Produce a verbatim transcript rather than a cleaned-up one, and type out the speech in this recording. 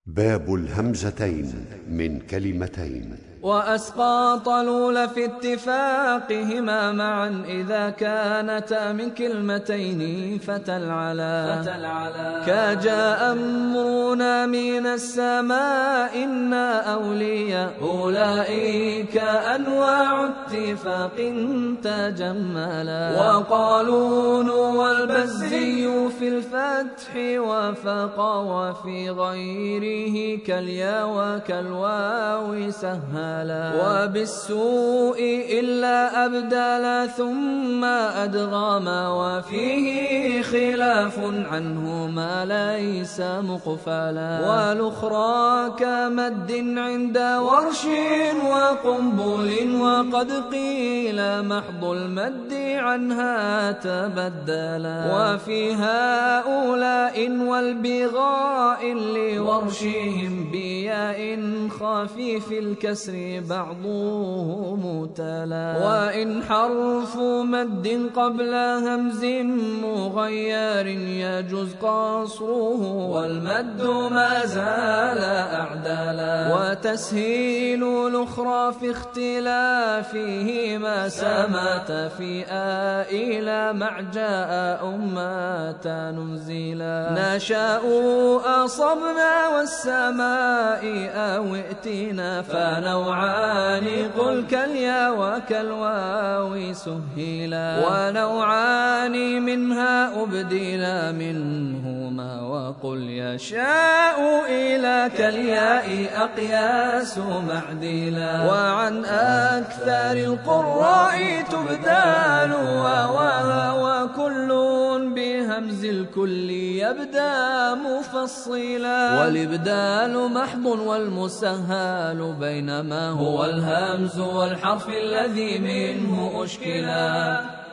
باب الهمزتين من كلمتين. وأسقاط الأولى في اتفاقهما معا إذا كانتا من كلمتين فتلعلا كجاء أمرنا من السماء إنا أولياء أولئك أنواع اتفاق تجملا. وقالون والبزي في الفتح وفقا وفي غيره كاليا وكالواو سهلا. وبالسوء إلا أبدالا ثم أدغاما وفيه خلاف عنهما ليس مقفلا. والأخرى كمد عند ورش وقنبل وقد قيل محض المد عنها تبدلا. وفي هؤلاء والبغاء لورشهم بياء خفيف الكسر بعضهم تلا. وإن حرف مد قبل همز مغير يجوز قصره والمد ما زال أعدلا. وتسهيل الأخرى في اختلافهما سمات في آئلا مع جاء أمات ننزلا. نشاء أصبنا والسماء أو ائتنا فنوعان قل كاليا وكالواو سهلا. ونوعان منها أبدلا منهما وقل يشاء إلى كالياء أقياس معدلا. وعن أكثر القراء تبدال وكل بهمز الكل يبدأ مفصلا. والإبدال محض والمسهل بينما هو الهمز والحرف الذي منه أشكلا.